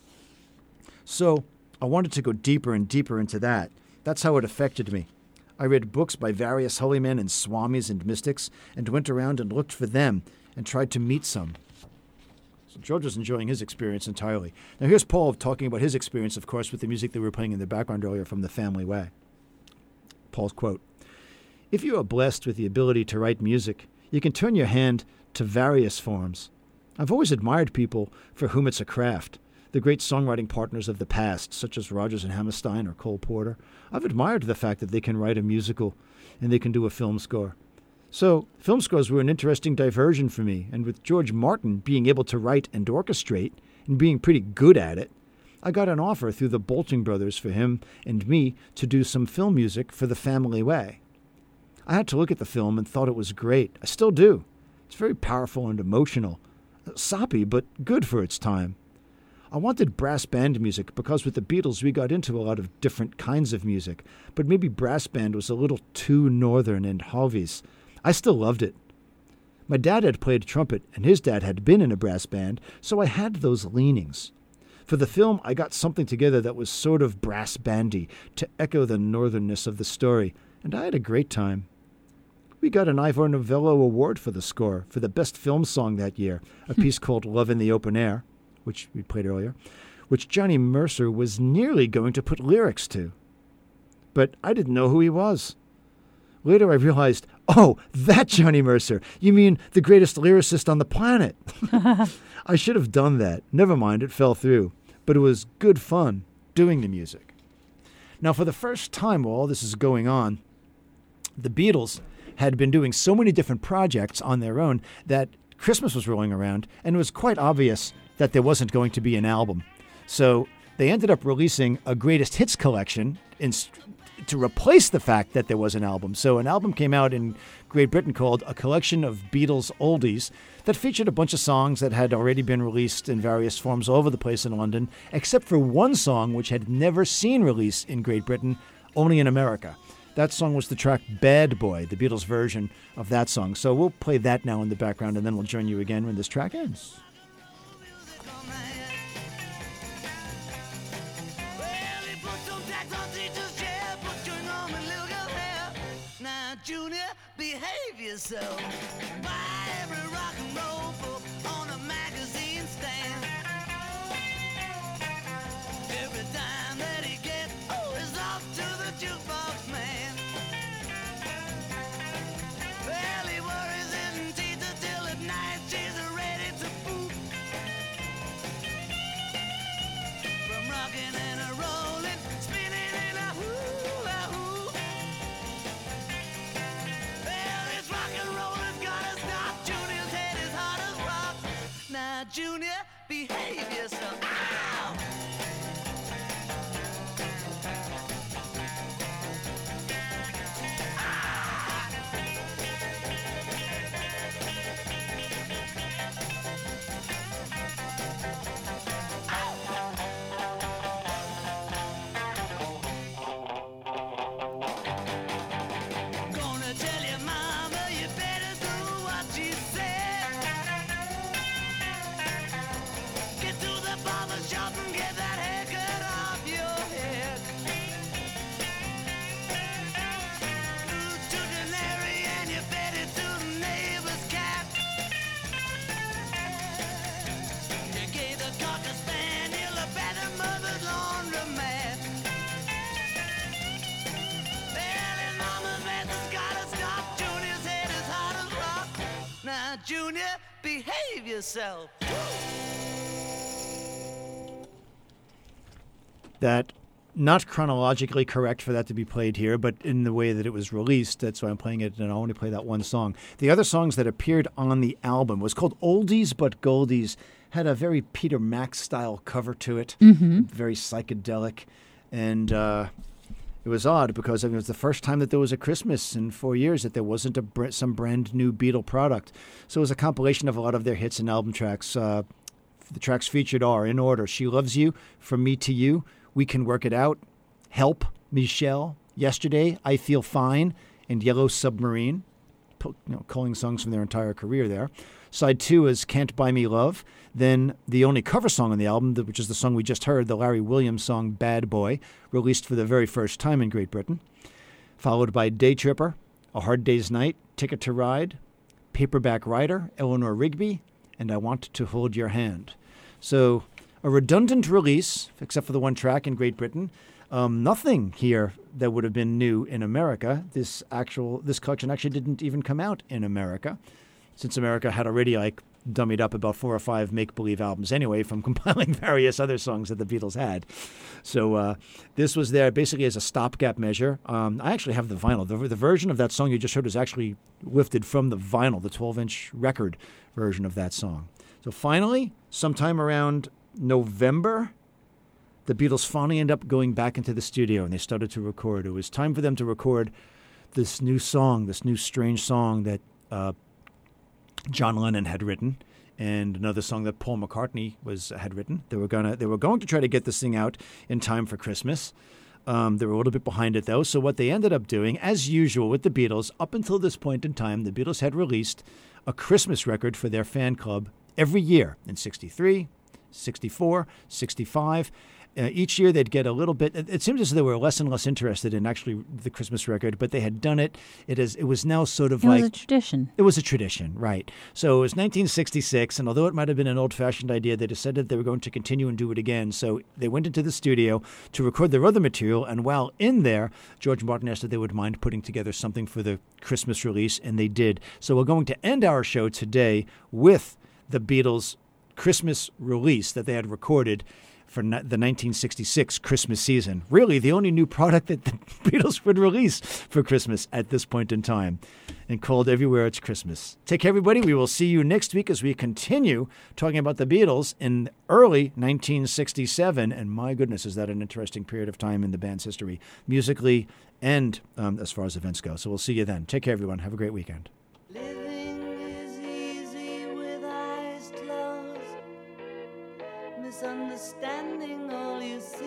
[SPEAKER 1] So I wanted to go deeper and deeper into that. That's how it affected me. I read books by various holy men and swamis and mystics and went around and looked for them and tried to meet some. So George was enjoying his experience entirely. Now here's Paul talking about his experience, of course, with the music that we were playing in the background earlier from The Family Way. Paul's quote, if you are blessed with the ability to write music, you can turn your hand to various forms. I've always admired people for whom it's a craft. the great songwriting partners of the past, such as Rodgers and Hammerstein or Cole Porter. I've admired the fact that they can write a musical and they can do a film score. So film scores were an interesting diversion for me, and with George Martin being able to write and orchestrate and being pretty good at it, I got an offer through the Bolting brothers for him and me to do some film music for The Family Way. I had to look at the film and thought it was great. I still do. It's very powerful and emotional. Soppy, but good for its time. I wanted brass band music because with the Beatles we got into a lot of different kinds of music, but maybe brass band was a little too northern and Harvey's. I still loved it. My dad had played trumpet, and his dad had been in a brass band, so I had those leanings. For the film, I got something together that was sort of brass bandy to echo the northernness of the story, and I had a great time. We got an Ivor Novello Award for the score for the best film song that year, a piece called Love in the Open Air, which we played earlier, which Johnny Mercer was nearly going to put lyrics to. But I didn't know who he was. Later I realized, oh, that Johnny Mercer. You mean the greatest lyricist on the planet. I should have done that. Never mind, it fell through. But it was good fun doing the music. Now, for the first time while all this is going on, the Beatles had been doing so many different projects on their own that Christmas was rolling around, and it was quite obvious that there wasn't going to be an album. So they ended up releasing a greatest hits collection to replace the fact that there was an album. So an album came out in Great Britain called A Collection of Beatles Oldies that featured a bunch of songs that had already been released in various forms all over the place in London, except for one song which had never seen release in Great Britain, only in America. That song was the track Bad Boy, the Beatles version of that song. So we'll play that now in the background, and then we'll join you again when this track ends.
[SPEAKER 3] Junior, behave yourself. Buy every rock and roll book on a magazine stand. Every dime that he gets, is off to the jukebox man. Well, he worries in teeth till at night she's ready to poop. From rocking and a rolling, spinning in a hula-hoop. Junior, behave yourself. Ow! Gonna tell your mama you better do what she said. Get to the barber shop and get that haircut off your head. Move to Denary and you bet it to the neighbor's cat. You gave the cocker spaniel a better mother's laundromat. Well, his mama's medicine's gotta stop. Junior's head is hot as rock. Now, Junior, behave yourself.
[SPEAKER 1] That not chronologically correct for that to be played here, but in the way that it was released. That's why I'm playing it, and I only play that one song. The other songs that appeared on the album was called Oldies But Goldies. Had a very Peter Max style cover to it, very psychedelic, and it was odd because it was the first time that there was a Christmas in 4 years that there wasn't some brand new Beatle product. So it was a compilation of a lot of their hits and album tracks. The tracks featured are, in order, She Loves You, From Me to You, We Can Work It Out, Help, Michelle, Yesterday, I Feel Fine, and Yellow Submarine, calling songs from their entire career there. Side 2 is Can't Buy Me Love. Then the only cover song on the album, which is the song we just heard, the Larry Williams song Bad Boy, released for the very first time in Great Britain. Followed by Day Tripper, A Hard Day's Night, Ticket to Ride, Paperback Writer, Eleanor Rigby, and I Want to Hold Your Hand. So a redundant release, except for the one track in Great Britain. Nothing here that would have been new in America. This collection actually didn't even come out in America, since America had already dummied up about 4 or 5 make-believe albums anyway from compiling various other songs that the Beatles had. So this was there basically as a stopgap measure. I actually have the vinyl. The version of that song you just heard was actually lifted from the vinyl, the 12-inch record version of that song. So finally, sometime around November, the Beatles finally end up going back into the studio and they started to record. It was time for them to record this new song, this new strange song that John Lennon had written, and another song that Paul McCartney had written. They were going to try to get this thing out in time for Christmas. They were a little bit behind it though. So what they ended up doing, as usual with the Beatles, up until this point in time, the Beatles had released a Christmas record for their fan club every year in 63, 64, 65. Each year they'd get a little bit. It seems as though they were less and less interested in actually the Christmas record, but they had done it. It was now sort of like...
[SPEAKER 2] It was a tradition.
[SPEAKER 1] It was a tradition, right. So it was 1966, and although it might have been an old-fashioned idea, they decided they were going to continue and do it again. So they went into the studio to record their other material, and while in there, George Martin asked if they would mind putting together something for the Christmas release, and they did. So we're going to end our show today with the Beatles' Christmas release that they had recorded for the 1966 Christmas season. Really, the only new product that the Beatles would release for Christmas at this point in time, and called Everywhere It's Christmas. Take care, everybody. We will see you next week as we continue talking about the Beatles in early 1967. And my goodness, is that an interesting period of time in the band's history, musically and as far as events go. So we'll see you then. Take care, everyone. Have a great weekend.
[SPEAKER 3] Misunderstanding all you see.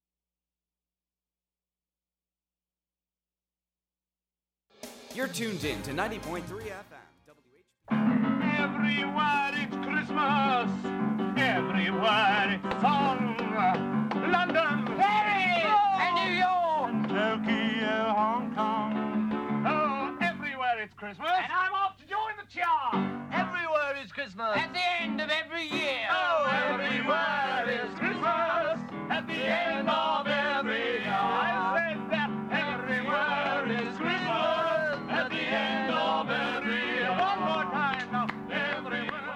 [SPEAKER 4] You're tuned in to 90.3 FM.
[SPEAKER 5] Everywhere it's Christmas. Everywhere it's song. London, Paris, and New York, Tokyo, Hong Kong. Oh, everywhere it's Christmas. And I'm off to join the chart. Everywhere is Christmas. At the end of every year. Oh, everywhere is Christmas. At the end of every year. I said that everywhere is Christmas. At the end of every year. One more time now. Everywhere is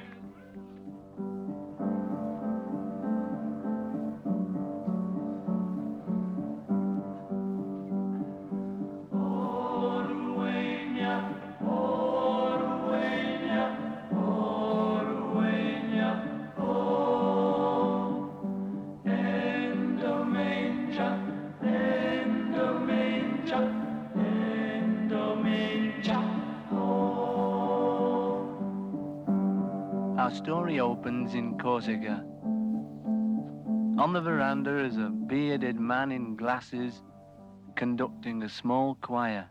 [SPEAKER 6] Our story opens in Corsica. On the veranda is a bearded man in glasses conducting a small choir.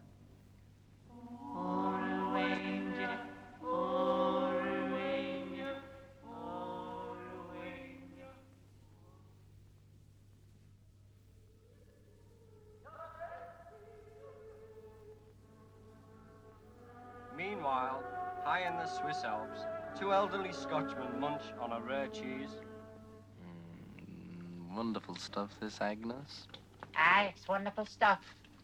[SPEAKER 7] Meanwhile, high in the Swiss Alps, 2 elderly Scotchmen munch on a rare cheese.
[SPEAKER 6] Wonderful stuff, this, Agnes.
[SPEAKER 8] Aye, it's wonderful stuff.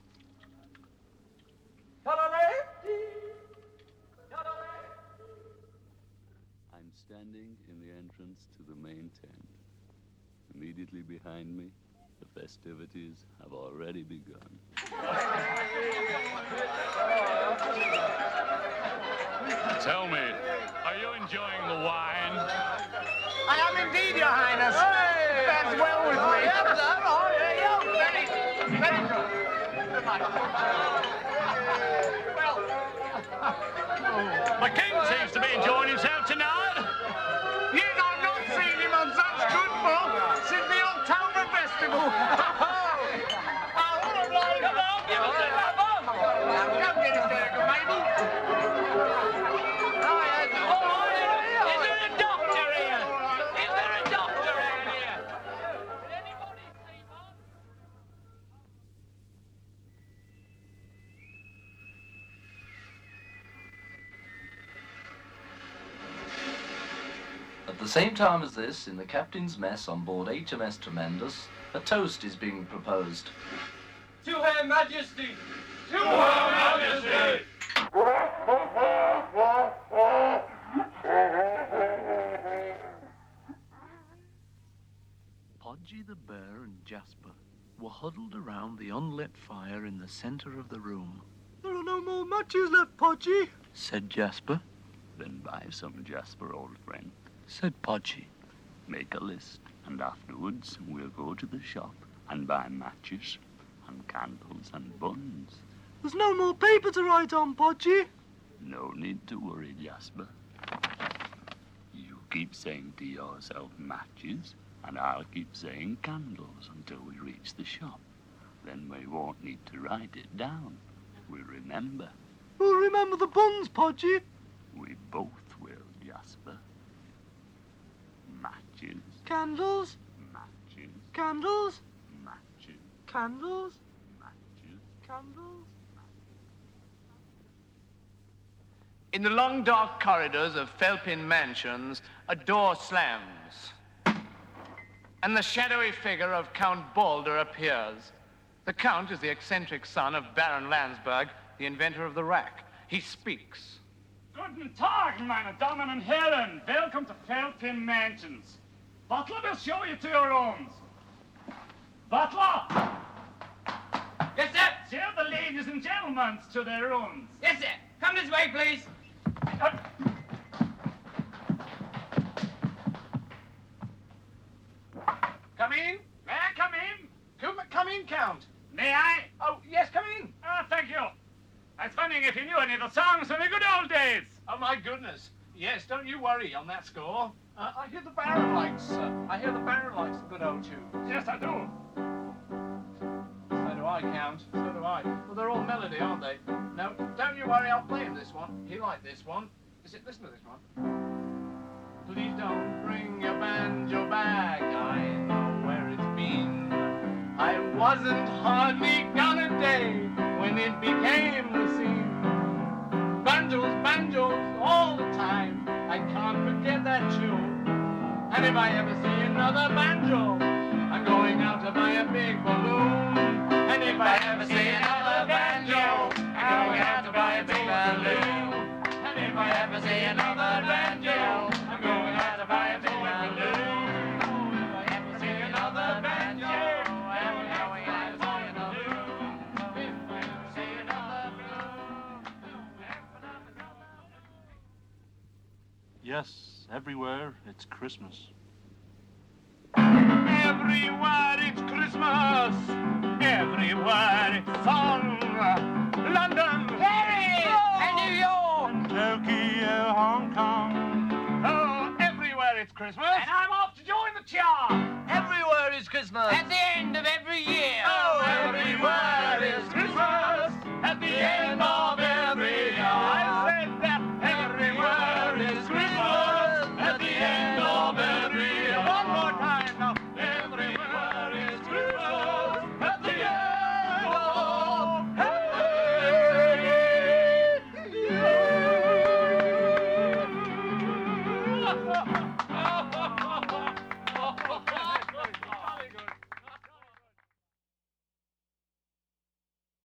[SPEAKER 9] I'm standing in the entrance to the main tent. Immediately behind me, the festivities have already begun.
[SPEAKER 5] Tell me, are you enjoying the wine?
[SPEAKER 8] I am indeed, Your Highness. Fares well with me. Very good.
[SPEAKER 5] The king seems to be enjoying himself tonight.
[SPEAKER 8] Yes, I've not seen him on such good form since the October Festival. Come get us there, good baby.
[SPEAKER 6] At the same time as this, in the captain's mess on board HMS Tremendous, a toast is being proposed.
[SPEAKER 7] To Her Majesty!
[SPEAKER 5] To Her Majesty!
[SPEAKER 6] Podgy the bear and Jasper were huddled around the unlit fire in the center of the room.
[SPEAKER 5] There are no more matches left, Podgy,
[SPEAKER 6] said Jasper.
[SPEAKER 9] Then buy some, Jasper, old friend,
[SPEAKER 6] said Podgy.
[SPEAKER 9] Make a list, and afterwards we'll go to the shop and buy matches and candles and buns.
[SPEAKER 5] There's no more paper to write on, Podgy.
[SPEAKER 9] No need to worry, Jasper. You keep saying to yourself matches, and I'll keep saying candles until we reach the shop. Then we won't need to write it down. We'll remember.
[SPEAKER 5] We'll remember the buns, Podgy.
[SPEAKER 9] We both will, Jasper. Matches.
[SPEAKER 5] Candles.
[SPEAKER 9] Matches.
[SPEAKER 5] Candles.
[SPEAKER 9] Matches.
[SPEAKER 5] Candles.
[SPEAKER 9] Matches.
[SPEAKER 5] Candles.
[SPEAKER 10] In the long, dark corridors of Felpin Mansions, a door slams, and the shadowy figure of Count Balder appears. The Count is the eccentric son of Baron Landsberg, the inventor of the rack. He speaks.
[SPEAKER 8] Guten Tag, meine Damen und Herren. Welcome to Felpin Mansions. Butler will show you to your rooms. Butler!
[SPEAKER 11] Yes, sir?
[SPEAKER 8] Show the ladies and gentlemen to their rooms.
[SPEAKER 11] Yes, sir. Come this way, please.
[SPEAKER 10] Come in.
[SPEAKER 8] May I come in?
[SPEAKER 10] Come in, Count.
[SPEAKER 8] May I?
[SPEAKER 10] Oh, yes, come in.
[SPEAKER 8] Thank you. I was wondering if you knew any of the songs from the good old days.
[SPEAKER 10] Oh, my goodness. Yes, don't you worry on that score. I hear the Baron likes the good old tunes.
[SPEAKER 8] Yes, I do.
[SPEAKER 10] So do I, Count. So do I. Well, they're all melody, aren't they? No, don't you worry. I'll play him this one. He liked this one. Listen to this one. Please don't bring your banjo back. I know where it's been. I wasn't hardly gone a day when it became the scene. Banjos, banjos, all the time. I can't forget that tune. And if I ever see another banjo, I'm going out to buy a big balloon. And if I ever see another banjo, I'm going out to buy a big balloon. And if I ever see another banjo, I'm going out to buy a big balloon. If I ever see another banjo, I'm going out to buy a balloon. If I ever see another
[SPEAKER 6] Yes, everywhere it's Christmas.
[SPEAKER 5] Everywhere it's Christmas. Everywhere it's song. London,
[SPEAKER 11] Paris, and New York,
[SPEAKER 5] Tokyo, Hong Kong. Oh, everywhere it's Christmas.
[SPEAKER 8] And I'm off to join the chart.
[SPEAKER 10] Everywhere is Christmas.
[SPEAKER 11] at the end of every year.
[SPEAKER 10] Oh, everywhere is Christmas. At the end of